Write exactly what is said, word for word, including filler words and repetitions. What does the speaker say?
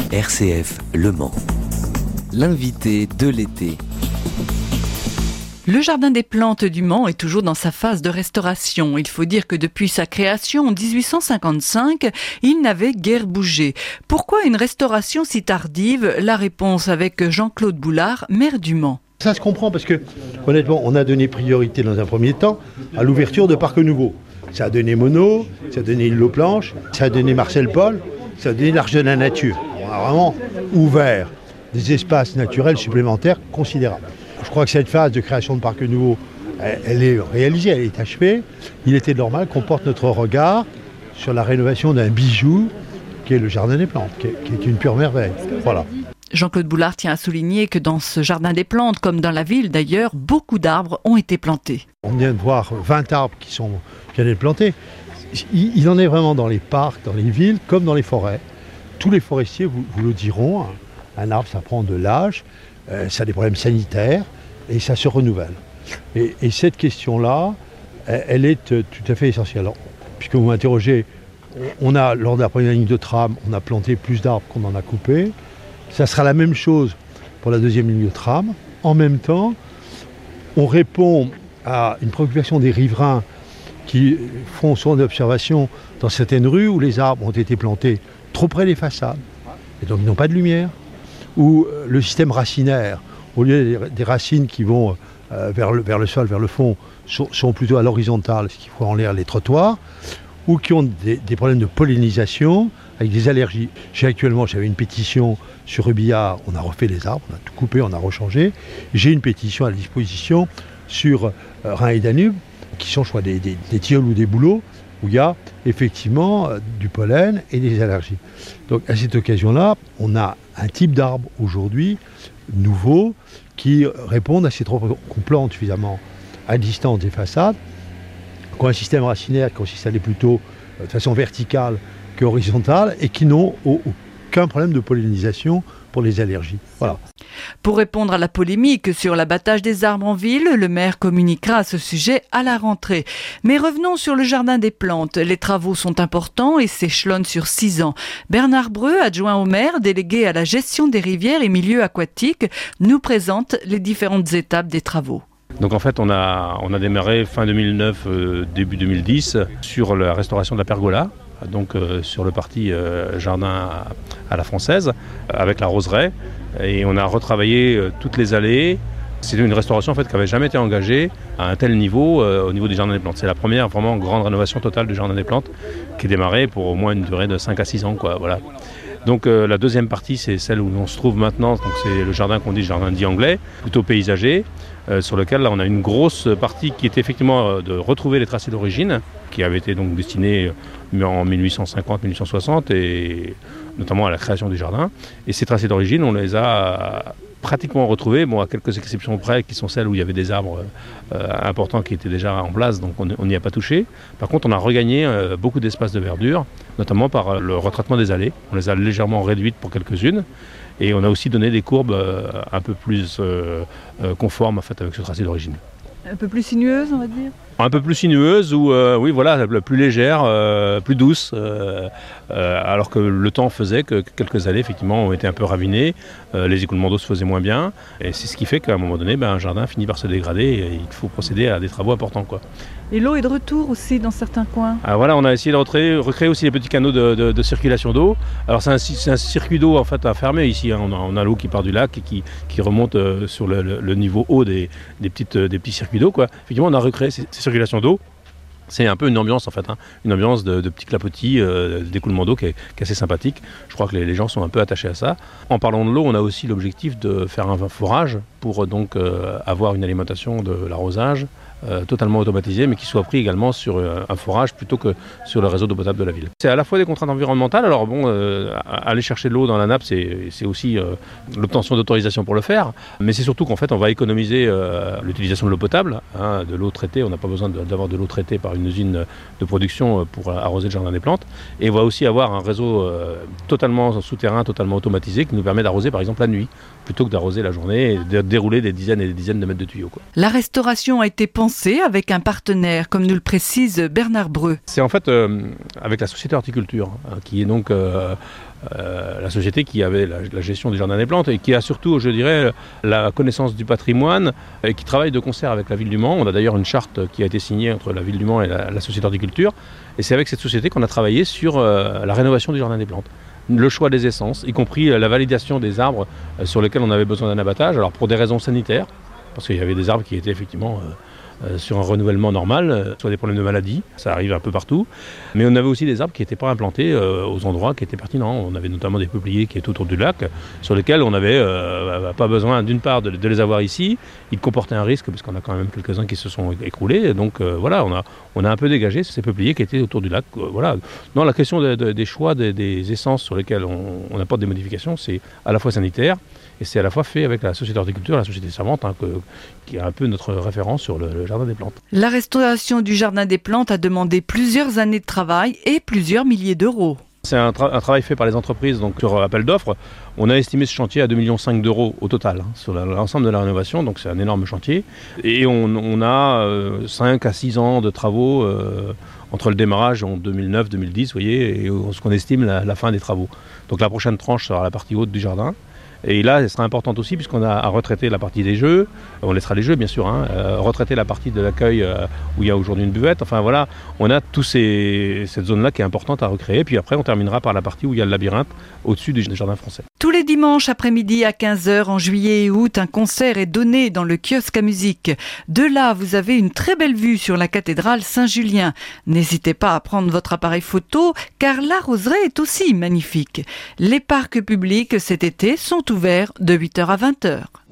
R C F Le Mans. L'invité de l'été. Le Jardin des Plantes du Mans est toujours dans sa phase de restauration. Il faut dire que depuis sa création en dix-huit cent cinquante-cinq, il n'avait guère bougé. Pourquoi une restauration si tardive ? La réponse avec Jean-Claude Boulard, maire du Mans. Ça se comprend parce que, honnêtement, on a donné priorité dans un premier temps à l'ouverture de parcs nouveaux. Ça a donné Monod, ça a donné Île aux Planches, ça a donné Marcel Paul, ça a donné l'Arche de la Nature. On a vraiment ouvert des espaces naturels supplémentaires considérables. Je crois que cette phase de création de parcs nouveaux, elle, elle est réalisée, elle est achevée. Il était normal qu'on porte notre regard sur la rénovation d'un bijou qui est le Jardin des Plantes, qui est, qui est une pure merveille. Voilà. Jean-Claude Boulard tient à souligner que dans ce Jardin des Plantes, comme dans la ville d'ailleurs, beaucoup d'arbres ont été plantés. On vient de voir vingt arbres qui sont bien plantés. Il, il en est vraiment dans les parcs, dans les villes, comme dans les forêts. Tous les forestiers vous, vous le diront, un arbre ça prend de l'âge, euh, ça a des problèmes sanitaires et ça se renouvelle. Et, et cette question-là, elle, elle est euh, tout à fait essentielle. Alors, puisque vous m'interrogez, on a, lors de la première ligne de tram, on a planté plus d'arbres qu'on en a coupé. Ça sera la même chose pour la deuxième ligne de tram. En même temps, on répond à une préoccupation des riverains qui font souvent des observations dans certaines rues où les arbres ont été plantés trop près des façades, et donc ils n'ont pas de lumière, où le système racinaire, au lieu des racines qui vont euh, vers, le, vers le sol, vers le fond, sont, sont plutôt à l'horizontale, ce qui fout en l'air les trottoirs, ou qui ont des, des problèmes de pollinisation, avec des allergies. J'ai actuellement, j'avais une pétition sur Rubillard, on a refait les arbres, on a tout coupé, on a rechangé. J'ai une pétition à la disposition sur euh, Rhin et Danube, qui sont, je crois, des, des, des tilleuls ou des bouleaux, où il y a effectivement euh, du pollen et des allergies. Donc à cette occasion-là, on a un type d'arbre aujourd'hui, nouveau, qui répondent à ces trois qu'on plante suffisamment à distance des façades, qui ont un système racinaire qui consiste à aller plutôt euh, de façon verticale qu'horizontale et qui n'ont aucun problème de pollinisation pour les allergies. Voilà. Pour répondre à la polémique sur l'abattage des arbres en ville, le maire communiquera à ce sujet à la rentrée. Mais revenons sur le Jardin des Plantes. Les travaux sont importants et s'échelonnent sur six ans. Bernard Breu, adjoint au maire, délégué à la gestion des rivières et milieux aquatiques, nous présente les différentes étapes des travaux. Donc en fait on a, on a démarré fin deux mille neuf, euh, début deux mille dix sur la restauration de la pergola. Donc euh, sur le parti euh, jardin à, à la française, avec la roseraie. Et on a retravaillé euh, toutes les allées. C'est une restauration en fait, qui n'avait jamais été engagée à un tel niveau euh, au niveau du Jardin des Plantes. C'est la première vraiment grande rénovation totale du Jardin des Plantes qui est démarrée pour au moins une durée de cinq à six ans. Quoi, voilà. Donc euh, la deuxième partie, c'est celle où on se trouve maintenant. Donc, c'est le jardin qu'on dit jardin dit anglais, plutôt paysager, euh, sur lequel là, on a une grosse partie qui est effectivement euh, de retrouver les tracés d'origine, qui avaient été donc destinés en dix-huit cent cinquante dix-huit cent soixante, et notamment à la création du jardin. Et ces tracés d'origine, on les a pratiquement retrouvés, bon, à quelques exceptions près, qui sont celles où il y avait des arbres euh, importants qui étaient déjà en place, donc on n'y a pas touché. Par contre, on a regagné euh, beaucoup d'espace de verdure, notamment par euh, le retraitement des allées. On les a légèrement réduites pour quelques-unes. Et on a aussi donné des courbes euh, un peu plus euh, euh, conformes en fait, avec ce tracé d'origine. Un peu plus sinueuse, on va dire ? Un peu plus sinueuse ou euh, oui voilà plus légère, euh, plus douce, euh, euh, alors que le temps faisait que quelques allées effectivement ont été un peu ravinées, euh, les écoulements d'eau se faisaient moins bien, et c'est ce qui fait qu'à un moment donné, ben, un jardin finit par se dégrader et il faut procéder à des travaux importants, quoi. Et l'eau est de retour aussi dans certains coins. Ah, voilà, on a essayé de recréer, recréer aussi les petits canaux de, de, de circulation d'eau. Alors c'est un, c'est un circuit d'eau en fait à fermer ici. Hein. On a, on a l'eau qui part du lac et qui, qui remonte euh, sur le, le, le niveau haut des, des, petites, des petits circuits d'eau, quoi. Effectivement, on a recréé ces, ces circulations d'eau. C'est un peu une ambiance en fait, hein. Une ambiance de, de petits clapotis, euh, d'écoulement d'eau qui est, qui est assez sympathique. Je crois que les, les gens sont un peu attachés à ça. En parlant de l'eau, on a aussi l'objectif de faire un forage pour donc euh, avoir une alimentation de l'arrosage euh, totalement automatisée, mais qui soit pris également sur euh, un forage plutôt que sur le réseau d'eau potable de la ville. C'est à la fois des contraintes environnementales. Alors bon, euh, aller chercher de l'eau dans la nappe, c'est, c'est aussi euh, l'obtention d'autorisation pour le faire, mais c'est surtout qu'en fait, on va économiser euh, l'utilisation de l'eau potable, hein, de l'eau traitée. On n'a pas besoin de, d'avoir de l'eau traitée par une usine de production pour arroser le jardin des plantes, et on va aussi avoir un réseau euh, totalement souterrain, totalement automatisé qui nous permet d'arroser par exemple la nuit plutôt que d'arroser la journée et de dérouler des dizaines et des dizaines de mètres de tuyaux, quoi. La restauration a été pensée lancé avec un partenaire, comme nous le précise Bernard Breu. C'est en fait euh, avec la société horticulture, hein, qui est donc euh, euh, la société qui avait la, la gestion du jardin des plantes et qui a surtout, je dirais, la connaissance du patrimoine et qui travaille de concert avec la ville du Mans. On a d'ailleurs une charte qui a été signée entre la ville du Mans et la, la société horticulture. Et c'est avec cette société qu'on a travaillé sur euh, la rénovation du jardin des plantes. Le choix des essences, y compris la validation des arbres sur lesquels on avait besoin d'un abattage, alors pour des raisons sanitaires, parce qu'il y avait des arbres qui étaient effectivement euh, euh, sur un renouvellement normal, euh, soit des problèmes de maladie, ça arrive un peu partout, mais on avait aussi des arbres qui n'étaient pas implantés euh, aux endroits qui étaient pertinents. On avait notamment des peupliers qui étaient autour du lac, sur lesquels on n'avait euh, pas besoin d'une part de, de les avoir ici, ils comportaient un risque, parce qu'on a quand même quelques-uns qui se sont écroulés, donc euh, voilà, on a, on a un peu dégagé ces peupliers qui étaient autour du lac. Euh, voilà. Non, la question de, de, des choix des, des essences sur lesquelles on, on apporte des modifications, c'est à la fois sanitaire, et c'est à la fois fait avec la société horticulture, la société savante, hein, que, qui est un peu notre référence sur le, le jardin des plantes. La restauration du jardin des plantes a demandé plusieurs années de travail et plusieurs milliers d'euros. C'est un, tra- un travail fait par les entreprises, donc sur appel d'offres. On a estimé ce chantier à deux virgule cinq millions d'euros au total, hein, sur la, l'ensemble de la rénovation, donc c'est un énorme chantier. Et on, on a euh, cinq à six ans de travaux euh, entre le démarrage en deux mille neuf deux mille dix, vous voyez, et ce qu'on estime la, la fin des travaux. Donc la prochaine tranche sera la partie haute du jardin. Et là, elle sera importante aussi puisqu'on a à retraiter la partie des jeux, on laissera les jeux bien sûr, hein, euh, retraiter la partie de l'accueil euh, où il y a aujourd'hui une buvette, enfin voilà, on a toute cette zone-là qui est importante à recréer, puis après on terminera par la partie où il y a le labyrinthe au-dessus du jardin français. Tous les dimanches après-midi à quinze heures en juillet et août, un concert est donné dans le kiosque à musique. De là, vous avez une très belle vue sur la cathédrale Saint-Julien. N'hésitez pas à prendre votre appareil photo car la roseraie est aussi magnifique. Les parcs publics cet été sont ouverts de huit heures à vingt heures.